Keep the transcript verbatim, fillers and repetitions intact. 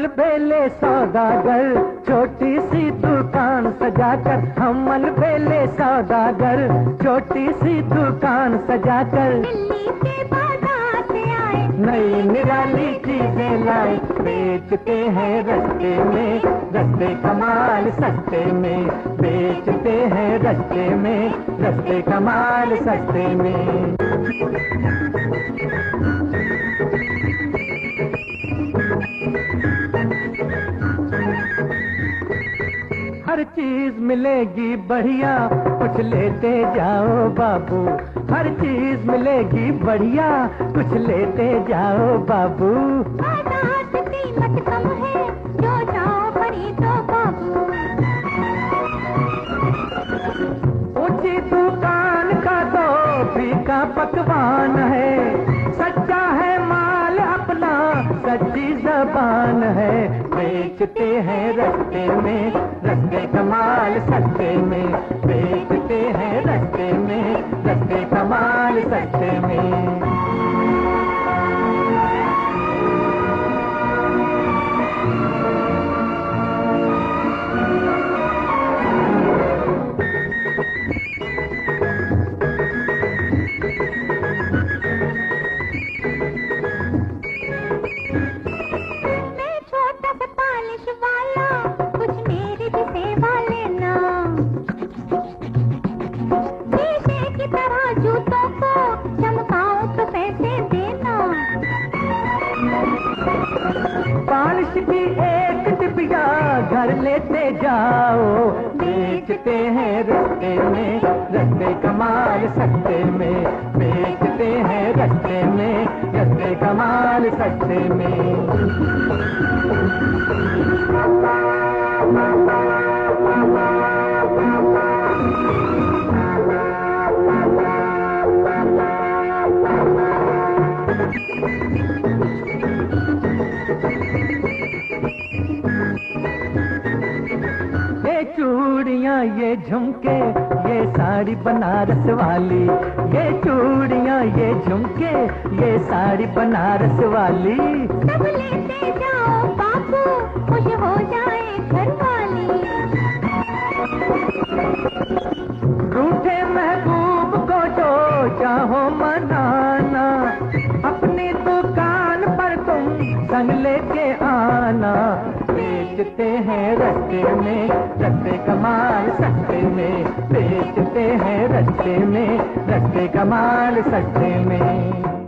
बेले सौदागर, छोटी सी दुकान सजाकर, हम बेले सौदागर, छोटी सी दुकान सजाकर, दिल्ली के बाजार से आए, नई निराली चीजें लाए, बेचते हैं रस्ते में, रस्ते कमाल सस्ते में, बेचते हैं रस्ते में, रस्ते कमाल सस्ते में। हर चीज मिलेगी बढ़िया, कुछ लेते जाओ बाबू, हर चीज मिलेगी बढ़िया, कुछ लेते जाओ बाबू। बाजार से कीमत कम है, जो जाओ खरीदो बाबू। ऊंची दुकान का तो फीका पकवान है, सच्चा है माल अपना, सच्ची जबान है, बेचते हैं रस्ते में, रस्ते कमाल सस्ते में, बेचते हैं रस्ते में, रस्ते कमाल सस्ते में। जूतों को चमकाओ तो पैसे देना, पालिश की एक टिपिया घर लेते जाओ, बेचते हैं रस्ते में, रस्ते कमाल सस्ते में, बेचते हैं रस्ते में, रस्ते कमाल सस्ते में। ये चूड़ियाँ ये झुमके ये साड़ी बनारस वाली, ये चूड़ियाँ ये झुमके ये साड़ी बनारस वाली, सब लेते जाओ बाबू, खुश हो जाए घर वाली। रूठे महबूब को जो चाहो मनाना, अपनी दुकान पर तुम संग लेके आना, बेचते हैं रस्ते में, रस्ते कमाल सस्ते में, बेचते हैं रस्ते में, रस्ते कमाल सस्ते में।